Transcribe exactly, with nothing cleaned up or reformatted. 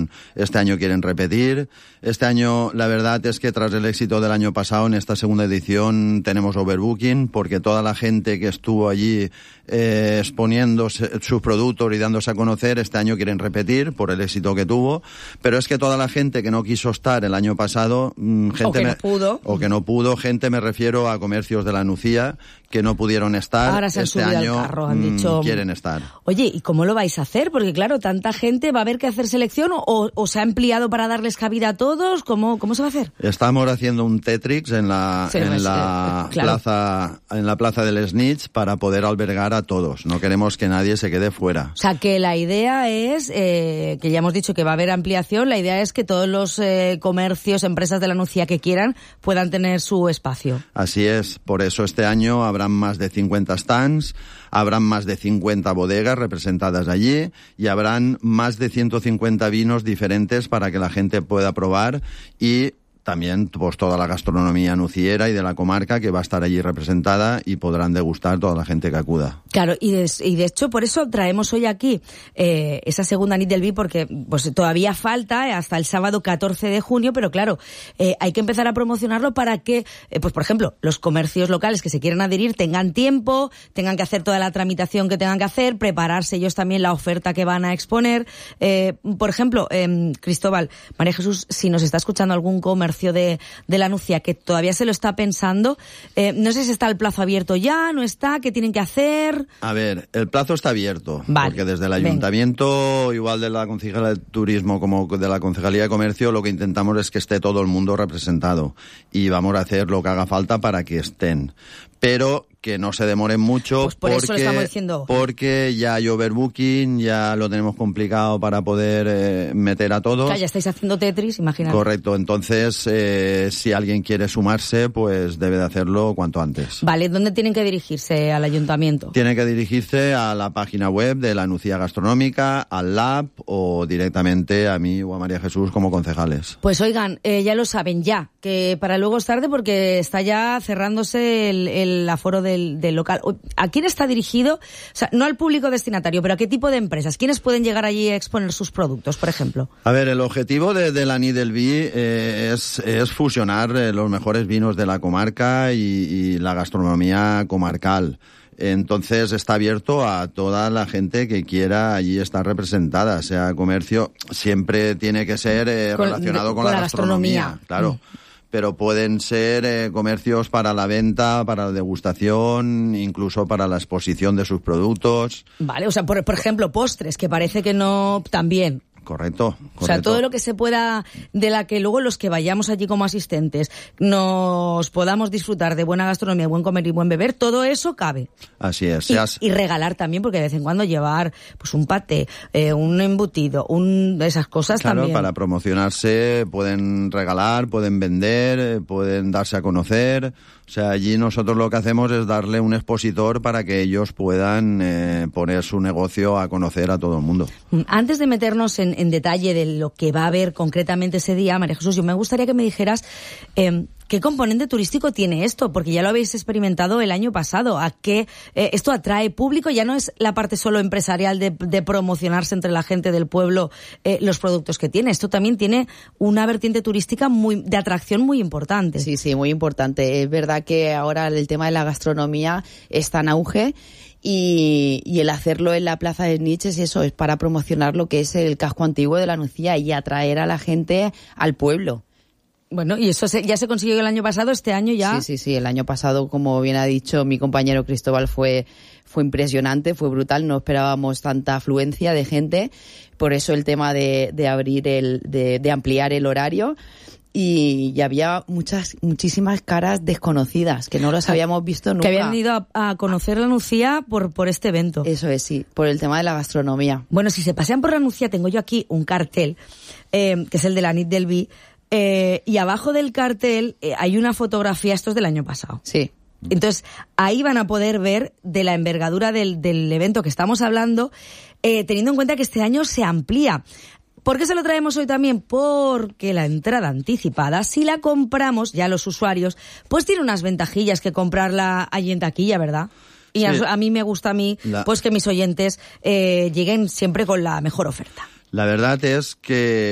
quieren, este año quieren repetir. Este año, la verdad es que tras el éxito del año pasado, en esta segunda edición tenemos overbooking, porque toda la gente que estuvo allí eh, exponiendo sus productos y dándose a conocer, este año quieren repetir por el éxito que tuvo. Pero es que toda la gente que no quiso estar el año pasado, gente o que me, no pudo, o que no pudo, gente me refiero a comercios de la Nucía que no pudieron estar. Ahora se han este subido año al carro, han dicho, quieren estar. Oye, ¿y cómo lo vais a hacer? Porque claro, tanta gente, ¿va a haber que hacer selección o, o se ha ampliado para darles cabida a todos? ¿Cómo, cómo se va a hacer? Estamos haciendo un Tetrix en la, sí, en pues, la eh, claro. plaza, en la plaza del Snitch para poder albergar a todos. No queremos que nadie se quede fuera. O sea, que la idea es, eh, que ya hemos dicho que va a haber ampliación, la idea es que todos los eh, comercios, empresas de la Nucía que quieran puedan tener su espacio. Así es, por eso este año habrán más de cincuenta stands, habrán más de cincuenta bodegas representadas allí y habrán más de ciento cincuenta vinos diferentes para que la gente pueda probar, y también pues toda la gastronomía nuciera y de la comarca que va a estar allí representada y podrán degustar toda la gente que acuda. Claro, y de, y de hecho por eso traemos hoy aquí eh, esa segunda nit del vi, porque pues todavía falta eh, hasta el sábado catorce de junio, pero claro, eh, hay que empezar a promocionarlo para que, eh, pues por ejemplo, los comercios locales que se quieran adherir tengan tiempo, tengan que hacer toda la tramitación que tengan que hacer, prepararse ellos también la oferta que van a exponer. Eh, por ejemplo, eh, Cristóbal, María Jesús, si nos está escuchando algún comercio De, de la Nucía que todavía se lo está pensando, eh, no sé si está el plazo abierto ya, no está, ¿qué tienen que hacer? A ver, el plazo está abierto, vale, porque desde el ayuntamiento, venga, igual de la Concejalía de Turismo como de la Concejalía de Comercio, lo que intentamos es que esté todo el mundo representado y vamos a hacer lo que haga falta para que estén. Pero que no se demoren mucho, pues por porque, eso lo estamos diciendo. porque ya hay overbooking, ya lo tenemos complicado para poder eh, meter a todos. Claro, ya estáis haciendo Tetris, imagínate. Correcto, entonces eh, si alguien quiere sumarse, pues debe de hacerlo cuanto antes. Vale, ¿dónde tienen que dirigirse al ayuntamiento? Tienen que dirigirse a la página web de la Nucía Gastronómica, al Lab o directamente a mí o a María Jesús como concejales. Pues oigan, eh, ya lo saben, ya, que para luego es tarde porque está ya cerrándose el, el aforo de Del, del local. ¿A quién está dirigido? O sea, no al público destinatario, pero ¿a qué tipo de empresas? ¿Quiénes pueden llegar allí a exponer sus productos, por ejemplo? A ver, el objetivo de, de la Nit del Vi eh, es, es fusionar eh, los mejores vinos de la comarca y, y la gastronomía comarcal. Entonces está abierto a toda la gente que quiera allí estar representada, sea comercio, siempre tiene que ser eh, con, relacionado con, con la, la gastronomía, gastronomía, claro. Mm. Pero pueden ser eh, comercios para la venta, para la degustación, incluso para la exposición de sus productos. Vale, o sea, por, por ejemplo, postres, que parece que no, también. Correcto, correcto. O sea, todo lo que se pueda, de la que luego los que vayamos allí como asistentes nos podamos disfrutar de buena gastronomía, buen comer y buen beber, todo eso cabe. Así es. Y, Seas... y regalar también, porque de vez en cuando llevar pues un paté, eh, un embutido, un esas cosas claro, también. Claro, para promocionarse pueden regalar, pueden vender, pueden darse a conocer. O sea, allí nosotros lo que hacemos es darle un expositor para que ellos puedan eh, poner su negocio a conocer a todo el mundo. Antes de meternos en, en detalle de lo que va a haber concretamente ese día, María Jesús, yo me gustaría que me dijeras eh, qué componente turístico tiene esto, porque ya lo habéis experimentado el año pasado. ¿A qué eh, esto atrae público? Ya no es la parte solo empresarial de, de promocionarse entre la gente del pueblo eh, los productos que tiene. Esto también tiene una vertiente turística muy de atracción muy importante. Sí, sí, muy importante. Es verdad que ahora el tema de la gastronomía está en auge. Y, y el hacerlo en la Plaza de Snitch es eso, es para promocionar lo que es el casco antiguo de la Nucía y atraer a la gente al pueblo. Bueno, y eso se, ya se consiguió el año pasado, este año ya... Sí, sí, sí, el año pasado, como bien ha dicho mi compañero Cristóbal, fue, fue impresionante, fue brutal, no esperábamos tanta afluencia de gente, por eso el tema de, de abrir el, de, de ampliar el horario. Y, y había muchas, muchísimas caras desconocidas que no las habíamos visto nunca. Que habían ido a, a conocer la Nucía por, por este evento. Eso es, sí, por el tema de la gastronomía. Bueno, si se pasean por la Nucía, tengo yo aquí un cartel, eh, que es el de la Nit del Vi, eh, y abajo del cartel eh, hay una fotografía, esto es del año pasado. Sí. Entonces, ahí van a poder ver de la envergadura del, del evento que estamos hablando, eh, teniendo en cuenta que este año se amplía. ¿Por qué se lo traemos hoy también? Porque la entrada anticipada, si la compramos, ya los usuarios, pues tiene unas ventajillas que comprarla allí en taquilla, ¿verdad? Y sí. a, a mí me gusta a mí, la... pues que mis oyentes eh, lleguen siempre con la mejor oferta. La verdad es que